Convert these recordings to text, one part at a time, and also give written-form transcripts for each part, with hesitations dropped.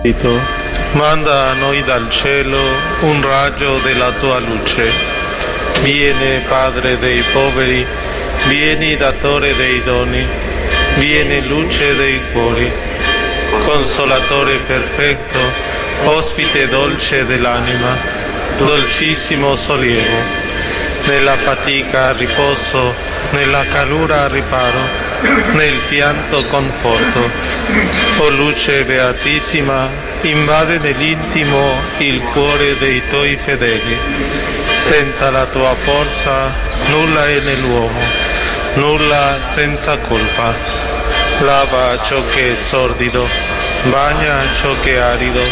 Manda a noi dal cielo un raggio della tua luce. Vieni, Padre dei poveri, vieni, datore dei doni, vieni, luce dei cuori, consolatore perfetto, ospite dolce dell'anima, dolcissimo sollievo, nella fatica riposo, nella calura riparo, nel pianto conforto. O luce beatissima, invade nell'intimo il cuore dei tuoi fedeli. Senza la tua forza nulla è nell'uomo, nulla senza colpa. Lava ciò che è sordido, bagna ciò che è arido,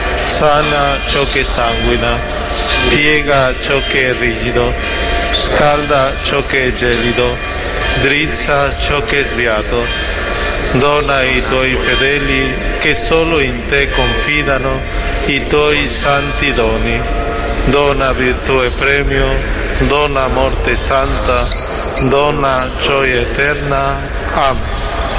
sana ciò che sanguina, piega ciò che è rigido, scalda ciò che è gelido, drizza ciò che è sviato. Dona ai tuoi fedeli che solo in te confidano i tuoi santi doni. Dona virtù e premio, dona morte santa, dona gioia eterna. Amen.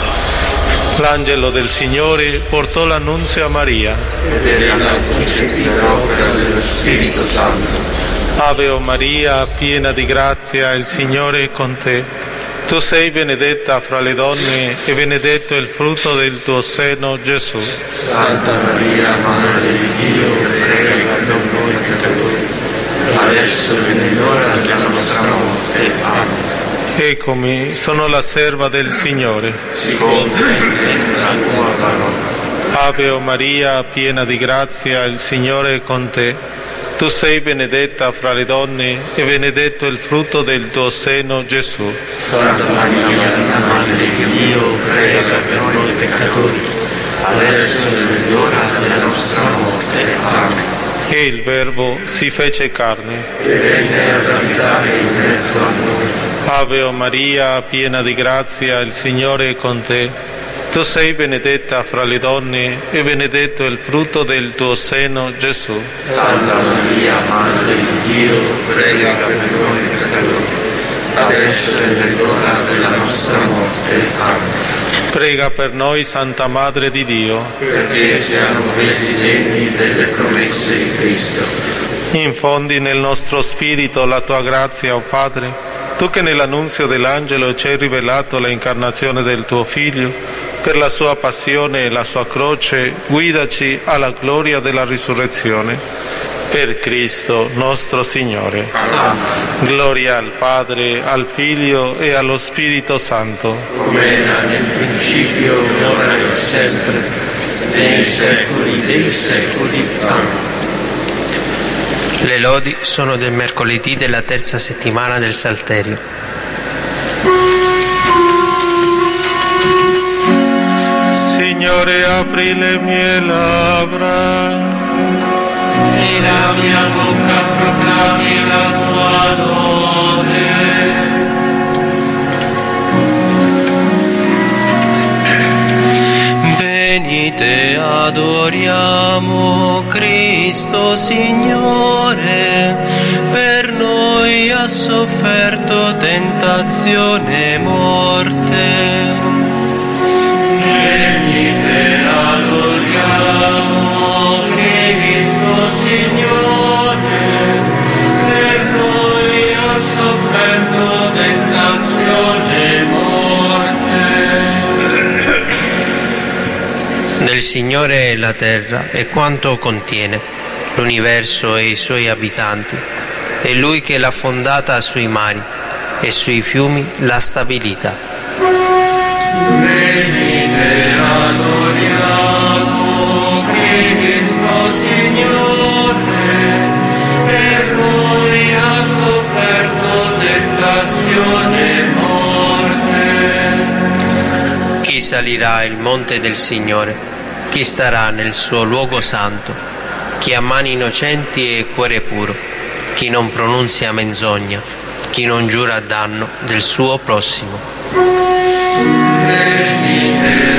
L'angelo del Signore portò l'annunzio a Maria. Ed ella concepì per opera dello Spirito Santo. Ave o Maria, piena di grazia, il Signore è con te. Tu sei benedetta fra le donne e benedetto è il frutto del tuo seno, Gesù. Santa Maria, Madre di Dio, prega per noi peccatori, adesso e nell'ora della nostra morte. Amen. Eccomi, sono la serva del Signore. Si compia in me la tua parola. Ave o Maria, piena di grazia, il Signore è con te. Tu sei benedetta fra le donne e benedetto è il frutto del tuo seno, Gesù. Santa Maria, Madre di Dio, prega per noi peccatori, adesso e nell'ora della nostra morte. Amen. E il Verbo si fece carne e venne ad abitare in mezzo a noi. Ave o Maria, piena di grazia, il Signore è con te. Tu sei benedetta fra le donne e benedetto è il frutto del tuo seno, Gesù. Santa Maria, Madre di Dio, prega per noi peccatori, adesso e nell'ora della nostra morte. Amen. Prega per noi, Santa Madre di Dio, perché siamo resi degni delle promesse di Cristo. Infondi nel nostro spirito la tua grazia, o Padre, tu che nell'annunzio dell'angelo ci hai rivelato l'incarnazione del tuo Figlio, per la sua passione e la sua croce, guidaci alla gloria della risurrezione. Per Cristo nostro Signore. Amen. Gloria al Padre, al Figlio e allo Spirito Santo. Come era nel principio, ora e sempre, nei secoli dei secoli. Amen. Le lodi sono del mercoledì della terza settimana del Salterio. Signore, apri le mie labbra e la mia bocca proclami la tua lode. Venite, adoriamo Cristo Signore, per noi ha sofferto tentazione e morte. Venite, adoriamo Cristo Signore, per noi ha sofferto tentazione e morte. Del Signore è la terra e quanto contiene, l'universo e i suoi abitanti. È Lui che l'ha fondata sui mari e sui fiumi l'ha stabilita. Venite, adoriamo Cristo Signore, per noi ha sofferto tentazione e morte. Chi salirà il monte del Signore? Chi starà nel suo luogo santo? Chi ha mani innocenti e cuore puro? Chi non pronunzia menzogna? Chi non giura a danno del suo prossimo? Venite,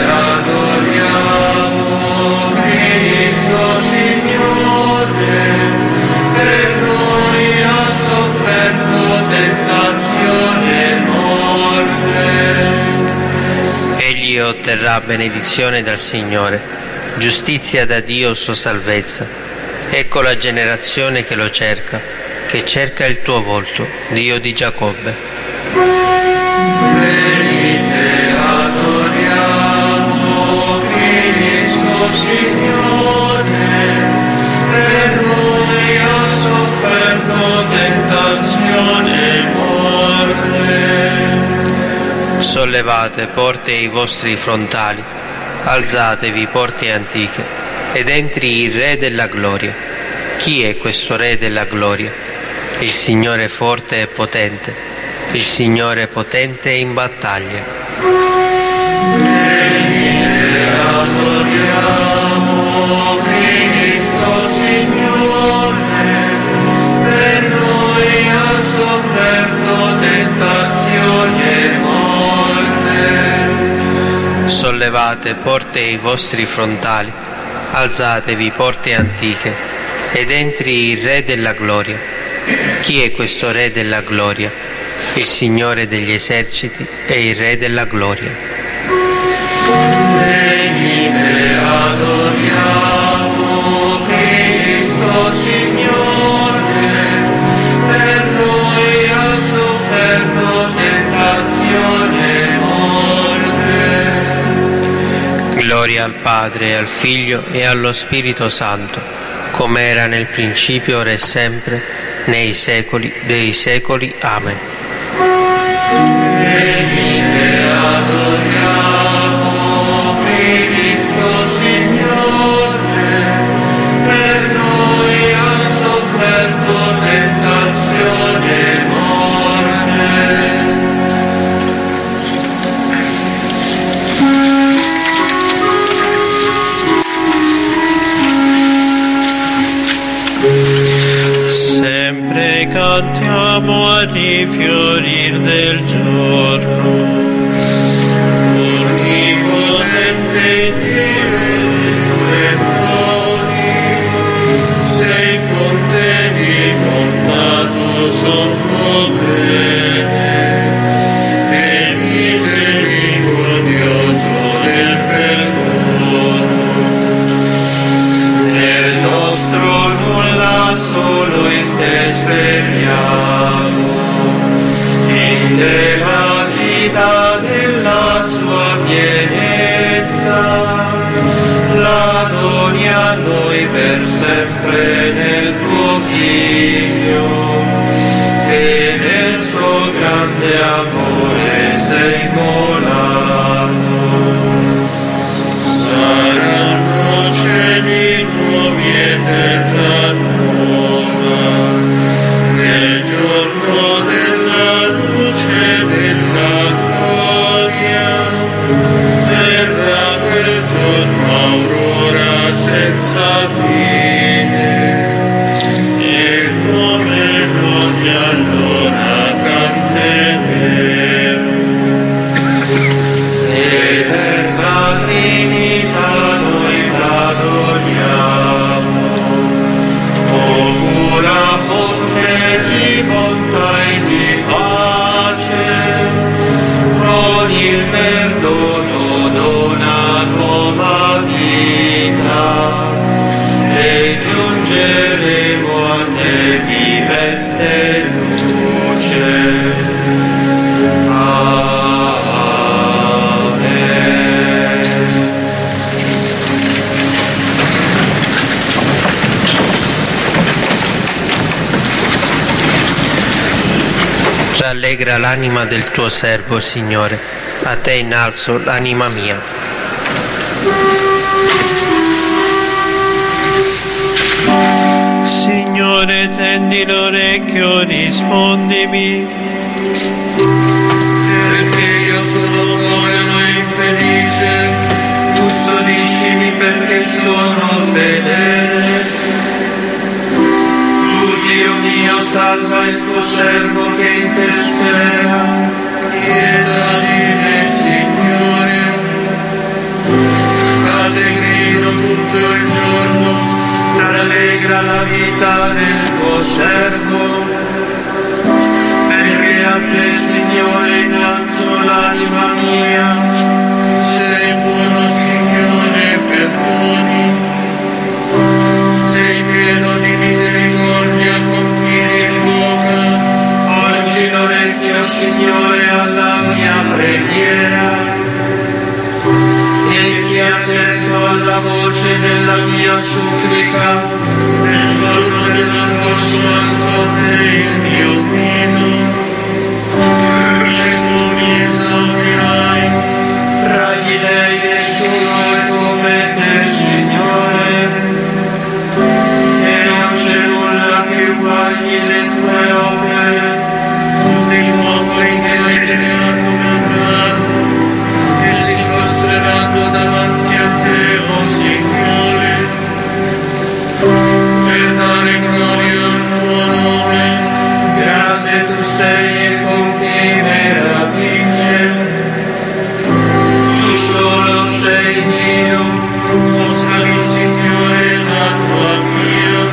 adoriamo Cristo Signore, per noi ha sofferto tentazione e morte. Egli otterrà benedizione dal Signore. giustizia da Dio sua salvezza. Ecco la generazione che lo cerca il tuo volto, Dio di Giacobbe. Venite, adoriamo Cristo Signore, per noi ha sofferto tentazione e morte. Sollevate porte i vostri frontali, alzatevi porte antiche, ed entri il Re della gloria. Chi è questo Re della gloria? Il Signore forte e potente, il Signore potente in battaglia. Venite, adoriamo Cristo Signore, per noi ha sofferto tentazioni e morte. Sollevate porte i vostri frontali, alzatevi porte antiche, ed entri il Re della gloria. Chi è questo Re della gloria? Il Signore degli eserciti e il Re della gloria. Venite, adoriamo Cristo Signore, per noi ha sofferto tentazioni e morte. Gloria al Padre, e al Figlio e allo Spirito Santo, come era nel principio, ora e sempre, nei secoli dei secoli. Amen. Venite, adoriamo Cristo Signore, per noi ha sofferto tentazioni e morte. Sempre cantiamo a rifiorir del giorno. Onnipotente Dio dei tuoi doni, sei fonte di bontà, tuo sopravvene, e misericordioso nel perdono. Nel nostro nulla solo in te speriamo, in te la vita nella sua pienezza, la doni a noi per sempre nel tuo Figlio, che nel suo grande amore sei molato. Saranno cieli nuovi e terra nuova, nel giorno della luce della gloria, verrà quel giorno aurora senza fine, e come noi allora canteremo. Eterna Trinità noi t'adoriamo, o pura fonte di bontà e di pace, con il perdono dona nuova vita, e giungeremo a te vivente luce. Rallegra l'anima del tuo servo, Signore, a te innalzo l'anima mia. Signore, tendi l'orecchio, rispondimi. Perché io sono povero e infelice, custodiscimi perché sono fedele. Tu, Dio mio, salva il tuo servo che in te spera. Pietà di me, Signore, a te grido tutto il giorno, rallegra la vita del tuo servo, perché a te, Signore, innalzo l'anima mia. Sei buono, Signore, perdoni Signore, alla mia preghiera e sia attento alla voce della mia supplica. Nel giorno dell'angoscia alzo a te il mio grido, e tu mi esaudirai. Fra gli dei nessuno è come te, Signore, e non c'è nulla che uguagli le tue opere. Tutti i popoli che hai creato verranno e si prostreranno davanti a te, o Signore, per dare gloria al tuo nome. Grande tu sei e compi meraviglie, tu solo sei Dio. Mostrami, Signore, la tua via,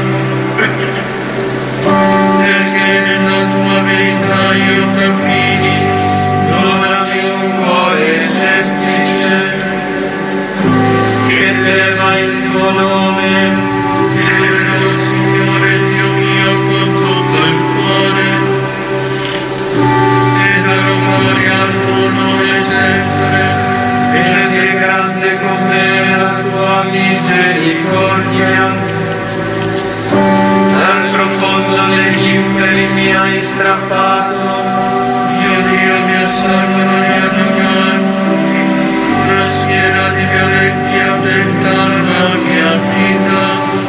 perché nella tua verità io cammini. Donami un cuore semplice che tema il tuo nome. Temerò, Signore Dio mio, con tutto il cuore, e darò gloria al tuo nome sempre. Perché è grande con me la tua misericordia, dal profondo degli inferi mi hai strappato. Mio Dio, mi assalgono gli arroganti, una schiera di violenti allontana la mia vita.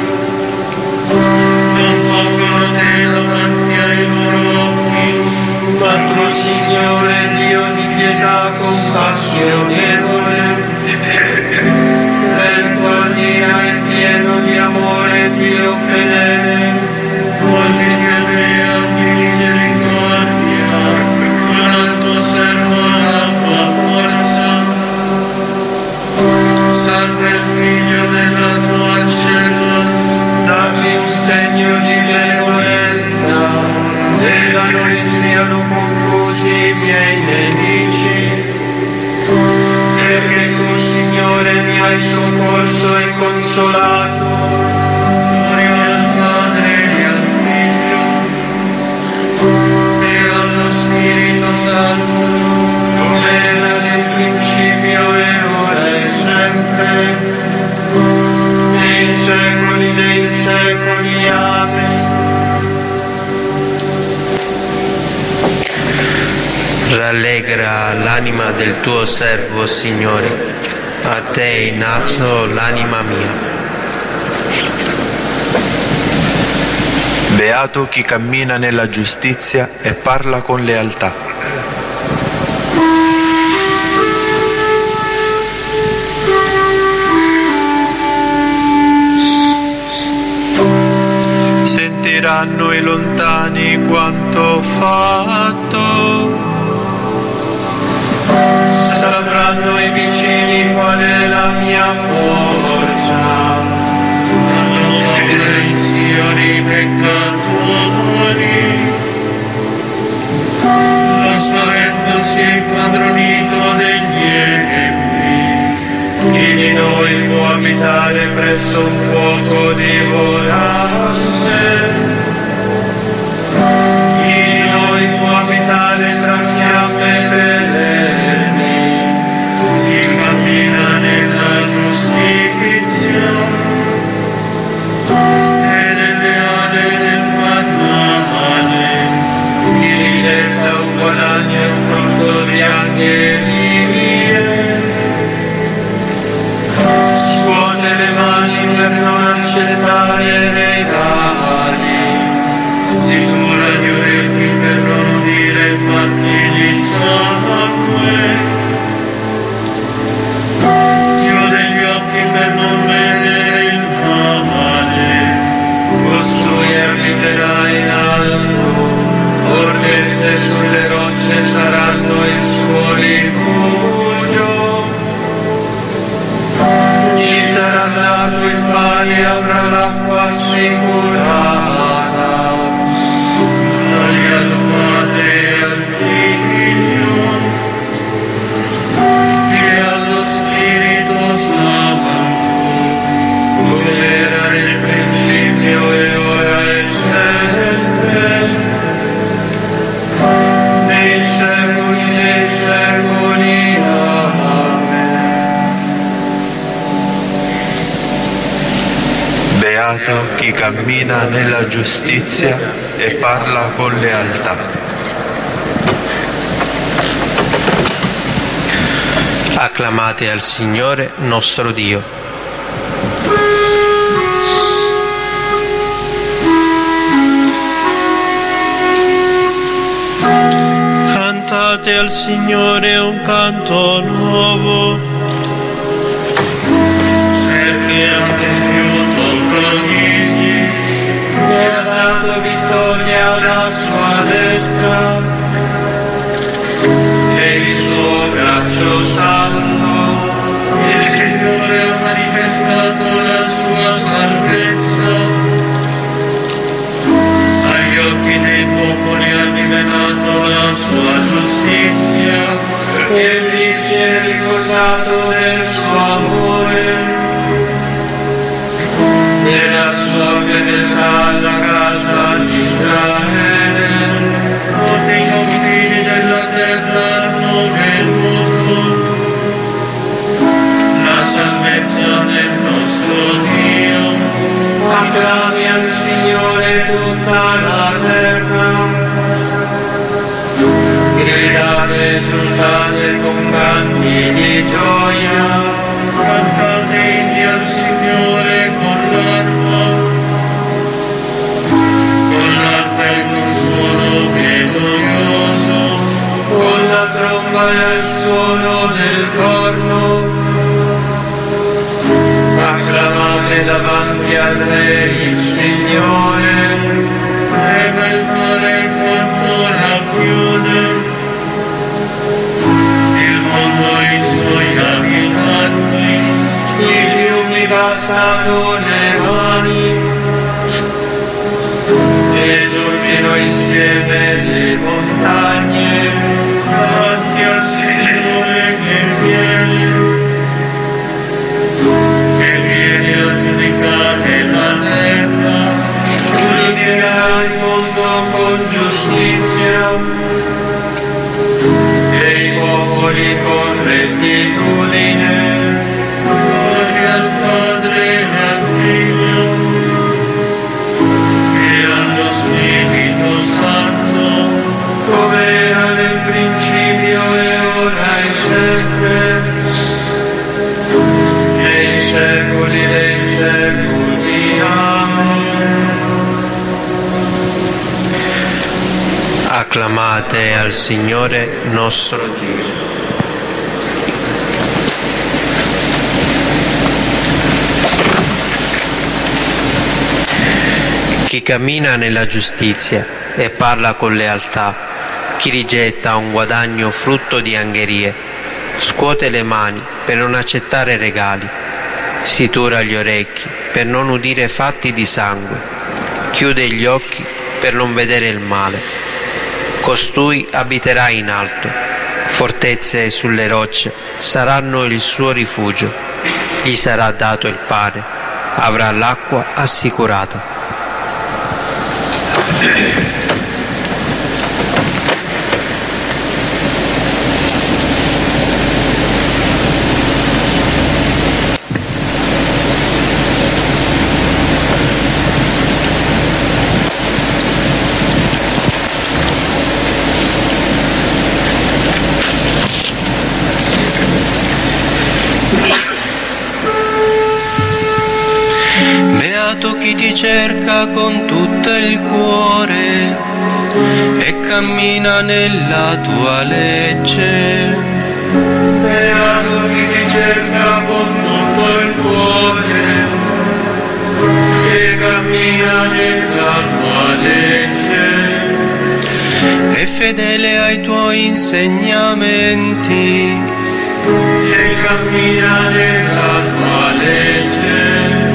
Non pongono te davanti ai loro occhi, ma tu, Signore, Dio di pietà compassionevole, lento all'ira e pieno di amore, Dio fedele, volgiti a te, abbi misericordia, con al tuo servo la tua forza. Salva il figlio della tua ancella, dammi un segno di benevolenza, e da noi siano confusi i miei nemici, perché tu, Signore, mi hai soccorso e consolato. Gloria al Padre e al Figlio e allo Spirito Santo, come era nel principio e ora e sempre, nei secoli dei secoli. Amen. Rallegra l'anima del tuo servo, Signore, a te è innalzo l'anima mia. Beato chi cammina nella giustizia e parla con lealtà. Sentiranno i lontani quanto ho fatto, sapranno i vicini qual è la mia forza. Hanno paura in Sioni i peccatori, lo spavento si è impadronito degli empi. Chi di noi può abitare presso un fuoco divorante? Chi di noi può abitare tra fiamme perenni? Chi cammina nella giustizia e nelle ale del banale? Chi ricetta un guadagno e un frutto di angherie? Scuote le mani per non accettare regali, si cura gli orecchi per non udire fatti di sangue, chiude gli occhi per non vedere il male, costui abiterà in alto, fortezze sulle rocce saranno il suo rifugio. Gli sarà dato il pane e avrà l'acqua assicurata. Gloria al Padre e al Figlio e allo Spirito Santo, come era nel principio e ora e sempre, nei secoli Beato chi cammina nella giustizia e parla con lealtà. Acclamate al Signore nostro Dio. Cantate al Signore un canto nuovo, perché ha compiuto prodigi e ha dato vittoria alla sua destra, e il suo braccio santo. Il Signore ha manifestato la sua salvezza, agli occhi dei popoli ha rivelato la sua giustizia, egli si è ricordato del suo amore, della sua fedeltà alla casa di Israele. Tutti i confini della terra hanno veduto la salvezza del nostro Dio. Acclami al Signore tutta la terra, gridate, esultate con canti di gioia, cantate inni al Signore con l'arpa e col suono melodioso, con la tromba e il suono del corno. Acclamate davanti al Re il Signore, trema il mare quanto racchiude, il mondo e i suoi abitanti, i fiumi battano le mani, esultino insieme le montagne, davanti al Signore che viene a giudicare la terra, giudicherà il mondo con giustizia e i popoli con rettitudine. Gloria al Padre e al Figlio e allo Spirito Santo, come era nel principio e ora e sempre, nei secoli dei secoli. Amen. Acclamate al Signore nostro Dio. Chi cammina nella giustizia e parla con lealtà, chi rigetta un guadagno frutto di angherie, scuote le mani per non accettare regali, si tura gli orecchi per non udire fatti di sangue, chiude gli occhi per non vedere il male. Costui abiterà in alto, fortezze sulle rocce saranno il suo rifugio, gli sarà dato il pane, avrà l'acqua assicurata. Beato chi ti cerca con tutto il cuore e cammina nella tua legge. Beato chi ti cerca con tutto il cuore e cammina nella tua legge. È fedele ai tuoi insegnamenti E cammina nella tua legge.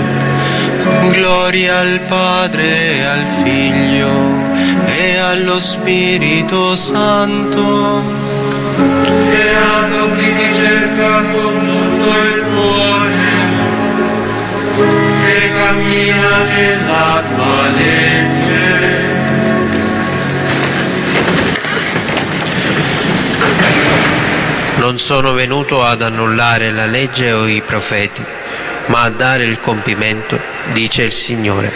Gloria al Padre e al Figlio e allo Spirito Santo. Beato chi ti cerca con tutto il cuore e cammina nella tua legge. Non sono venuto ad annullare la legge o i profeti, ma a dare il compimento, dice il Signore.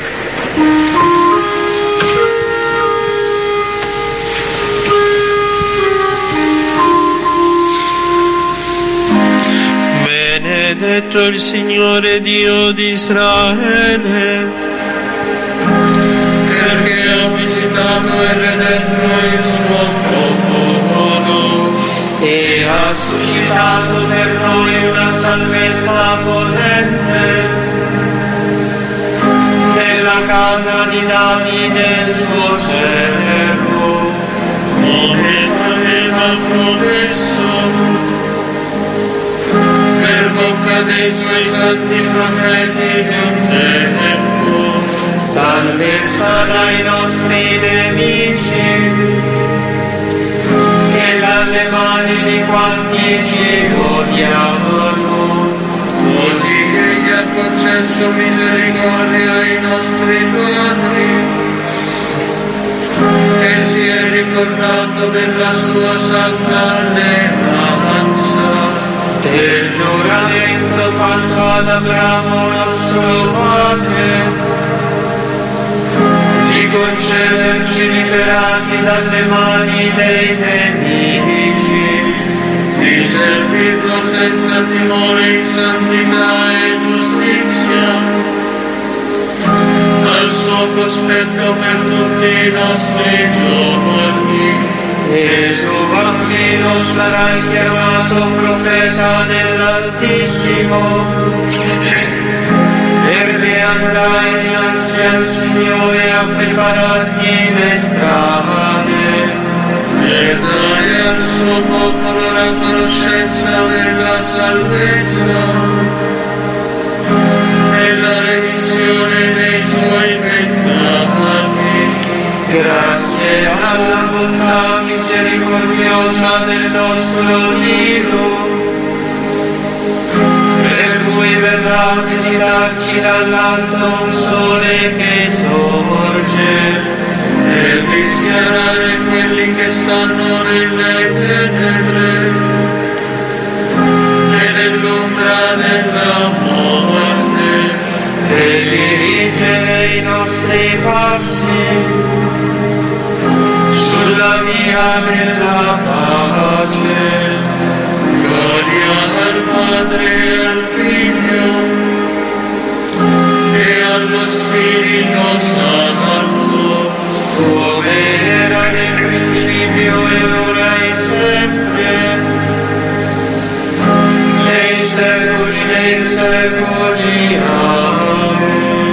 Benedetto il Signore Dio di Israele, perché ha visitato e redento il suo popolo e ha suscitato per noi una salvezza potente nella casa di Davide suo servo, come aveva promesso per bocca dei suoi santi profeti di un tempo. salvezza dai nostri nemici e dalle mani di quanti ci odiavano, Così egli ha concesso misericordia ai nostri padri e si è ricordato della sua santa alleanza, del giuramento fatto ad Abramo nostro padre, di concederci liberati dalle mani dei nemici, di servirlo senza timore in santità e giustizia, al suo cospetto per tutti i nostri giorni. e tuo bambino sarai chiamato profeta dell'Altissimo, perché andrai innanzi al Signore a preparargli le strade, Per dare al suo popolo la conoscenza della salvezza e la remissione dei suoi peccati. grazie alla bontà misericordiosa del nostro Dio, per cui verrà a visitarci dall'alto un sole che sorge, Per rischiarare quelli che stanno nelle tenebre e nell'ombra della morte, e dirigere i nostri passi sulla via della pace. gloria al Padre e al Figlio e allo Spirito Santo, Come era nel principio e ora e sempre, nei secoli dei secoli. Amen.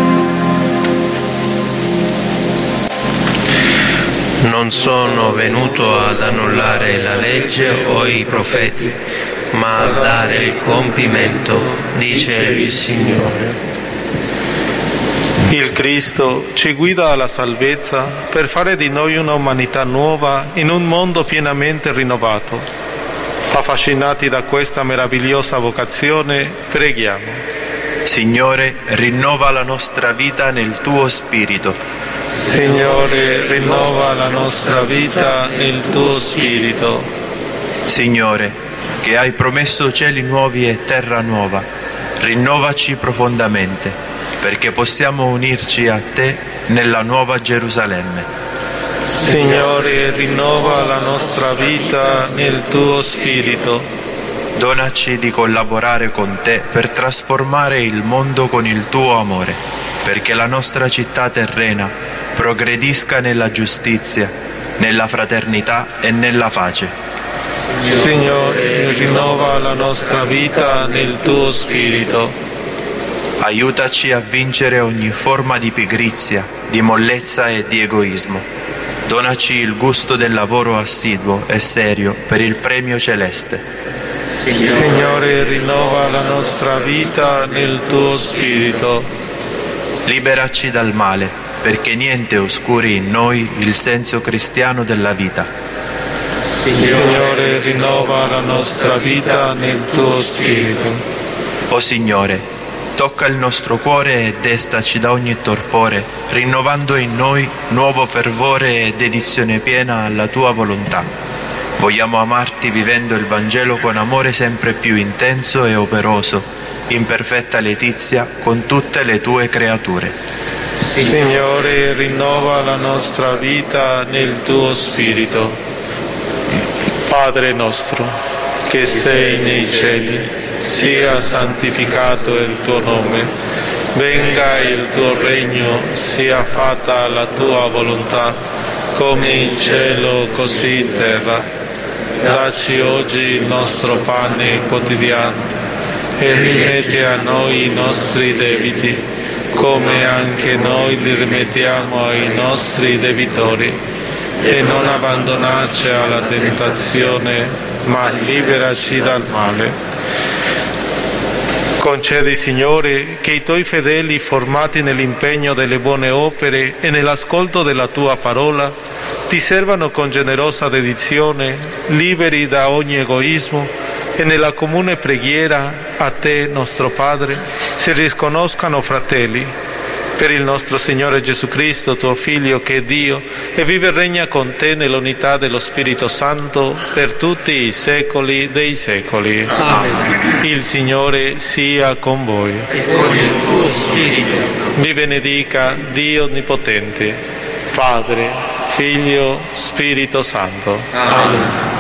Non sono venuto ad annullare la legge o i profeti, ma a dare il compimento, dice il Signore. Il Cristo ci guida alla salvezza per fare di noi una umanità nuova in un mondo pienamente rinnovato. Affascinati da questa meravigliosa vocazione, preghiamo. Signore, rinnova la nostra vita nel tuo spirito. Signore, rinnova la nostra vita nel tuo spirito. Signore, che hai promesso cieli nuovi e terra nuova, rinnovaci profondamente, perché possiamo unirci a te nella nuova Gerusalemme. Signore, rinnova la nostra vita nel tuo spirito. Donaci di collaborare con te per trasformare il mondo con il tuo amore, perché la nostra città terrena progredisca nella giustizia, nella fraternità e nella pace. Signore, rinnova la nostra vita nel tuo spirito. Aiutaci a vincere ogni forma di pigrizia, di mollezza e di egoismo. Donaci il gusto del lavoro assiduo e serio per il premio celeste. Signore, rinnova la nostra vita nel tuo spirito. Liberaci dal male, perché niente oscuri in noi il senso cristiano della vita. Signore, rinnova la nostra vita nel tuo spirito. O Signore, tocca il nostro cuore e destaci da ogni torpore, rinnovando in noi nuovo fervore e dedizione piena alla tua volontà. Vogliamo amarti vivendo il Vangelo con amore sempre più intenso e operoso, in perfetta letizia con tutte le tue creature. Signore, rinnova la nostra vita nel tuo Spirito. Padre nostro, che sei nei cieli, sia santificato il tuo nome, venga il tuo regno, sia fatta la tua volontà, come in cielo così in terra. Dacci oggi il nostro pane quotidiano e rimetti a noi i nostri debiti, come anche noi li rimettiamo ai nostri debitori, e non abbandonarci alla tentazione, ma liberaci dal male. Concedi, Signore, che i tuoi fedeli, formati nell'impegno delle buone opere e nell'ascolto della tua parola, ti servano con generosa dedizione, liberi da ogni egoismo, e nella comune preghiera a te, nostro Padre, si riconoscano fratelli. Per il nostro Signore Gesù Cristo, tuo Figlio, che è Dio, e vive e regna con te nell'unità dello Spirito Santo per tutti i secoli dei secoli. Amen. Il Signore sia con voi. E con il tuo Spirito. Vi benedica Dio Onnipotente, Padre, Figlio, Spirito Santo. Amen.